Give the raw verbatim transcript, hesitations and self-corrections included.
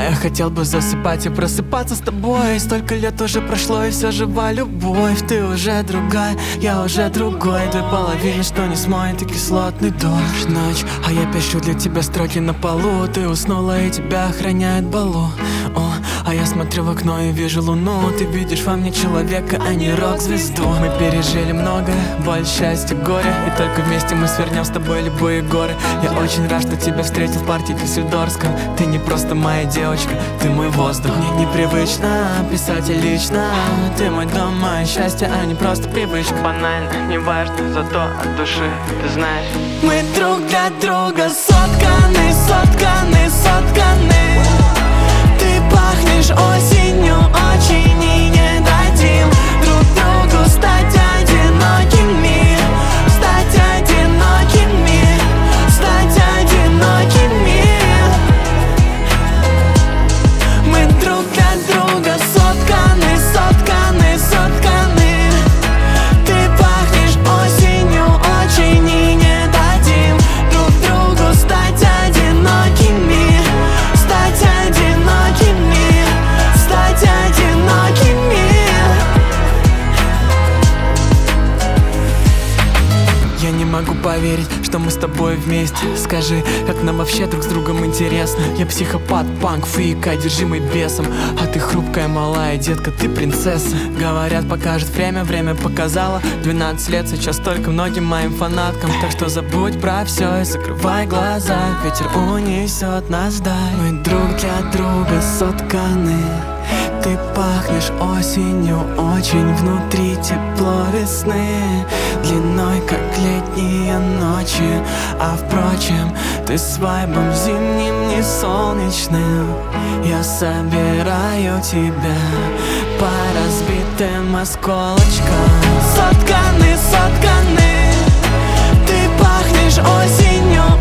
я хотел бы засыпать и просыпаться с тобой. Столько лет уже прошло, и все жива любовь. Ты уже другая, я уже другой. Две половины, что не смоет, и кислотный дождь. Ночь, а я пишу для тебя строки на полу. Ты уснула, и тебя охраняет балу. О, а я смотрю в окно и вижу луну. Ты видишь во мне человека, а не рок-звезду. Мы пережили многое, боль, счастье, горе, и только вместе мы свернем с тобой любые горы. Я очень рад, что тебя встретил в парке Дюссельдорфском. Ты не просто моя девочка, ты мой воздух. Мне непривычно писать лично. Ты мой дом, мое счастье, а не просто привычка. Банально, не важно, зато от души, ты знаешь. Мы друг для друга сотканы, сотканы, сотканы. Ты пахнешь осенью очень, и не дадим друг другу стать одинокими. Стать одинокими, стать одинокими. Мы друг для друга сотканы, сотканы, сотканы. Ты пахнешь осенью очень, и не дадим друг другу стать одинокими. Стать одинокими, стать одинокими. Я не могу поверить, что мы с тобой вместе. Скажи, как нам вообще друг с другом интересно. Я психопат, панк, фрик, одержимый бесом. А ты хрупкая, малая детка, ты принцесса. Говорят, покажет время, время показало. Двенадцать лет сейчас только многим моим фанаткам. Так что забудь про все и закрывай глаза. Ветер унесет нас вдаль. Мы друг для друга сотканы. Ты пахнешь осенью очень, внутри тепло весны, длиной как летние ночи. А впрочем, ты с вайбом зимним, не солнечным. Я собираю тебя по разбитым осколочкам. Сотканы, сотканы. Ты пахнешь осенью